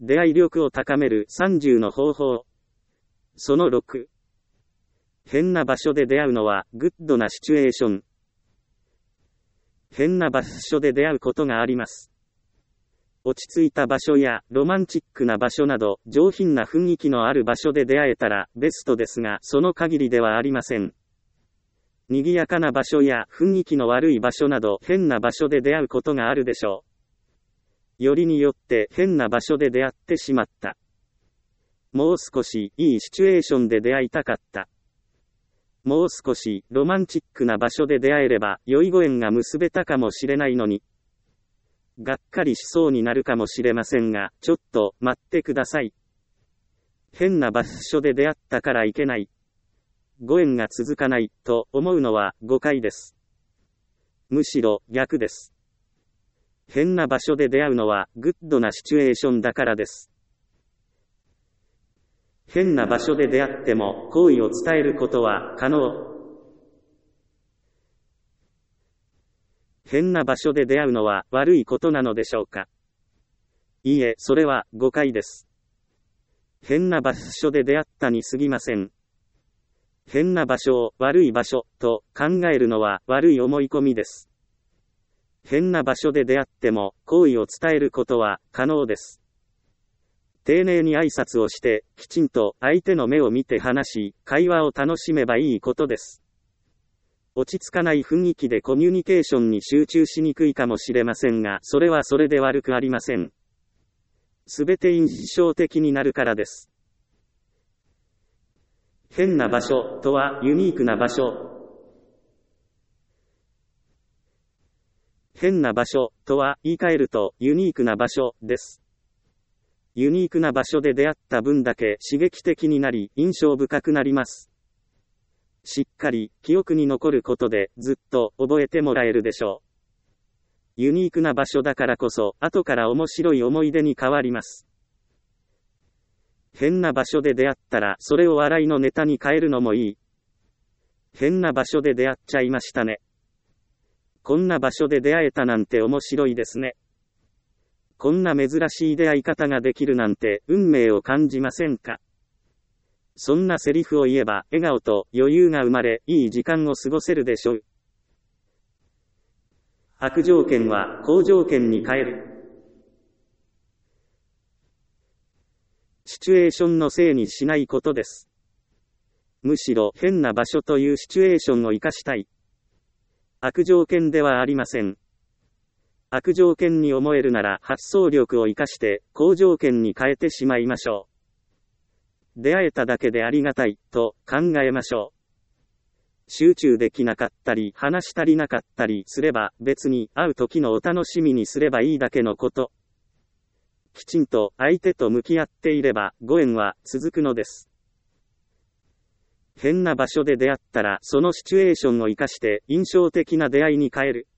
出会い力を高める30の方法。その6。変な場所で出会うのはグッドなシチュエーション。変な場所で出会うことがあります。落ち着いた場所やロマンチックな場所など上品な雰囲気のある場所で出会えたらベストですが、その限りではありません。賑やかな場所や雰囲気の悪い場所など変な場所で出会うことがあるでしょう。よりによって変な場所で出会ってしまった。もう少しいいシチュエーションで出会いたかった。もう少しロマンチックな場所で出会えれば良いご縁が結べたかもしれないのに。がっかりしそうになるかもしれませんが、ちょっと待ってください。変な場所で出会ったからいけない。ご縁が続かないと思うのは誤解です。むしろ逆です。変な場所で出会うのはグッドなシチュエーションだからです。変な場所で出会っても好意を伝えることは可能。変な場所で出会うのは悪いことなのでしょうか。いいえ、それは誤解です。変な場所で出会ったに過ぎません。変な場所を悪い場所と考えるのは悪い思い込みです。変な場所で出会っても好意を伝えることは可能です。丁寧に挨拶をして、きちんと相手の目を見て話し、会話を楽しめばいいことです。落ち着かない雰囲気でコミュニケーションに集中しにくいかもしれませんが、それはそれで悪くありません。すべて印象的になるからです。変な場所とはユニークな場所。変な場所とは言い換えるとユニークな場所です。ユニークな場所で出会った分だけ刺激的になり印象深くなります。しっかり記憶に残ることでずっと覚えてもらえるでしょう。ユニークな場所だからこそ後から面白い思い出に変わります。変な場所で出会ったらそれを笑いのネタに変えるのもいい。変な場所で出会っちゃいましたね。こんな場所で出会えたなんて面白いですね。こんな珍しい出会い方ができるなんて運命を感じませんか。そんなセリフを言えば笑顔と余裕が生まれいい時間を過ごせるでしょう。悪条件は好条件に変える。シチュエーションのせいにしないことです。むしろ変な場所というシチュエーションを生かしたい。悪条件ではありません。悪条件に思えるなら発想力を生かして好条件に変えてしまいましょう。出会えただけでありがたいと考えましょう。集中できなかったり話し足りなかったりすれば別に会う時のお楽しみにすればいいだけのこと。きちんと相手と向き合っていればご縁は続くのです。変な場所で出会ったらそのシチュエーションを生かして印象的な出会いに変える。